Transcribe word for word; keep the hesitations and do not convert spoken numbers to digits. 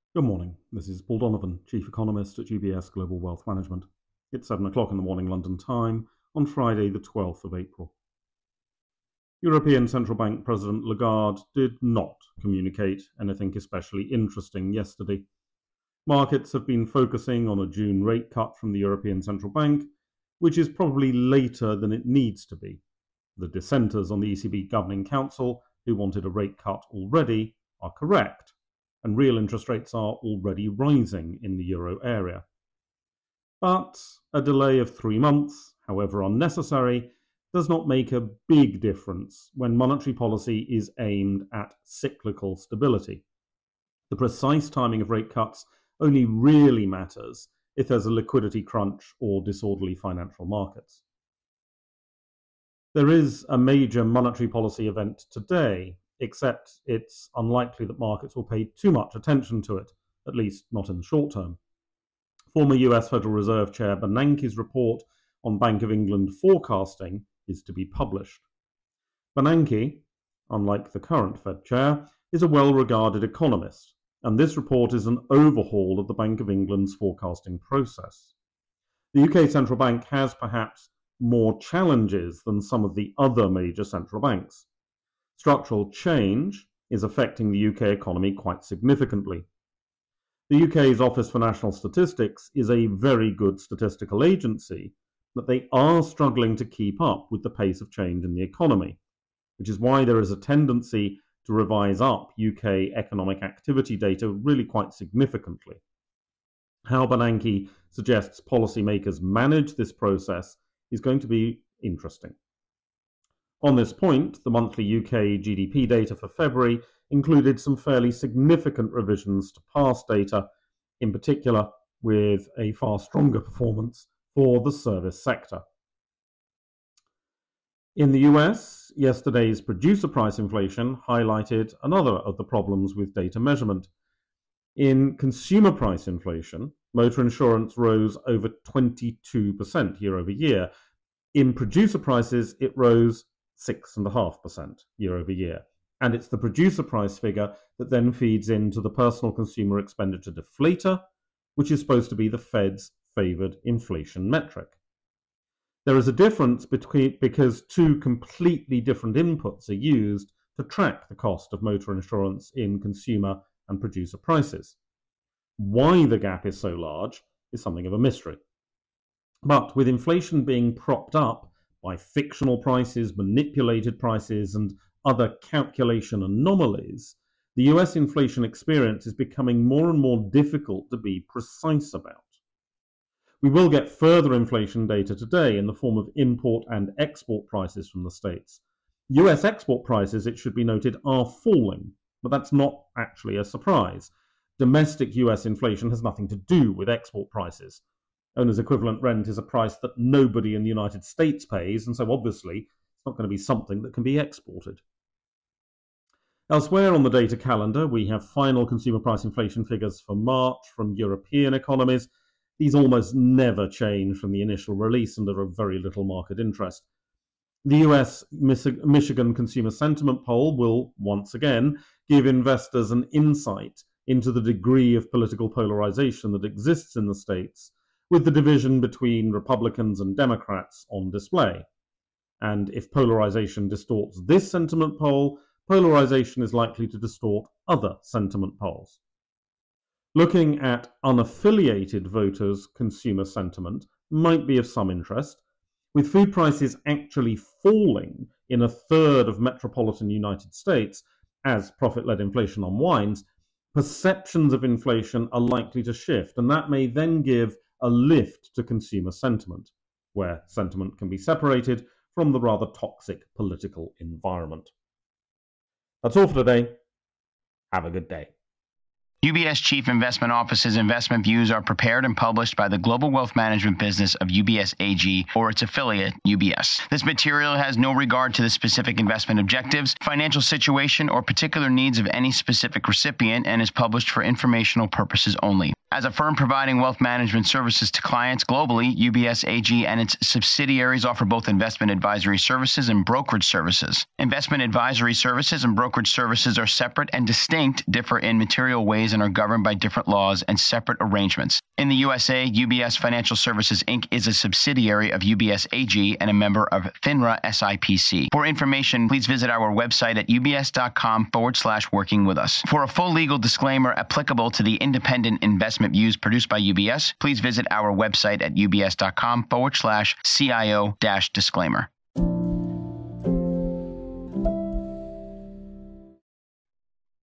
Good morning. This is Paul Donovan, Chief Economist at U B S Global Wealth Management. It's seven o'clock in the morning London time on Friday, the twelfth of April. European Central Bank President Lagarde did not communicate anything especially interesting yesterday. Markets have been focusing on a June rate cut from the European Central Bank, which is probably later than it needs to be. The dissenters on the E C B Governing Council, who wanted a rate cut already, are correct, and real interest rates are already rising in the euro area. But a delay of three months, however unnecessary, does not make a big difference when monetary policy is aimed at cyclical stability. The precise timing of rate cuts only really matters if there's a liquidity crunch or disorderly financial markets. There is a major monetary policy event today, except it's unlikely that markets will pay too much attention to it, at least not in the short term. Former U S Federal Reserve Chair Bernanke's report on Bank of England forecasting is to be published. Bernanke, unlike the current Fed chair, is a well-regarded economist, and this report is an overhaul of the Bank of England's forecasting process. The U K Central Bank has perhaps more challenges than some of the other major central banks. Structural change is affecting the U K economy quite significantly. The U K's Office for National Statistics is a very good statistical agency, but they are struggling to keep up with the pace of change in the economy, which is why there is a tendency to revise up U K economic activity data really quite significantly. How Bernanke suggests policymakers manage this process is going to be interesting. On this point, the monthly U K G D P data for February included some fairly significant revisions to past data, in particular with a far stronger performance for the service sector. In the U S, yesterday's producer price inflation highlighted another of the problems with data measurement. In consumer price inflation, motor insurance rose over twenty-two percent year over year. In producer prices, it rose six point five percent year over year. And it's the producer price figure that then feeds into the personal consumer expenditure deflator, which is supposed to be the Fed's favored inflation metric. There is a difference between because two completely different inputs are used to track the cost of motor insurance in consumer and producer prices. Why the gap is so large is something of a mystery. But with inflation being propped up by fictional prices, manipulated prices, and other calculation anomalies, the U S inflation experience is becoming more and more difficult to be precise about. We will get further inflation data today in the form of import and export prices from the States. U S export prices, it should be noted, are falling, but that's not actually a surprise. Domestic U S inflation has nothing to do with export prices. Owner's equivalent rent is a price that nobody in the United States pays, and so obviously it's not going to be something that can be exported. Elsewhere on the data calendar, we have final consumer price inflation figures for March from European economies. These almost never change from the initial release and are of very little market interest. The U S Michigan Consumer Sentiment Poll will once again give investors an insight into the degree of political polarization that exists in the states, with the division between Republicans and Democrats on display. And if polarization distorts this sentiment poll, polarization is likely to distort other sentiment polls. Looking at unaffiliated voters' consumer sentiment might be of some interest. With food prices actually falling in a third of metropolitan United States as profit-led inflation unwinds, perceptions of inflation are likely to shift, and that may then give a lift to consumer sentiment, where sentiment can be separated from the rather toxic political environment. That's all for today. Have a good day. U B S Chief Investment Office's investment views are prepared and published by the global wealth management business of U B S A G or its affiliate, U B S. This material has no regard to the specific investment objectives, financial situation, or particular needs of any specific recipient and is published for informational purposes only. As a firm providing wealth management services to clients globally, U B S A G and its subsidiaries offer both investment advisory services and brokerage services. Investment advisory services and brokerage services are separate and distinct, differ in material ways entities and are governed by different laws and separate arrangements. In the U S A, U B S Financial Services, Incorporated is a subsidiary of U B S A G and a member of FINRA S I P C. For information, please visit our website at ubs.com forward slash working with us. For a full legal disclaimer applicable to the independent investment views produced by U B S, please visit our website at ubs.com forward slash CIO dash disclaimer.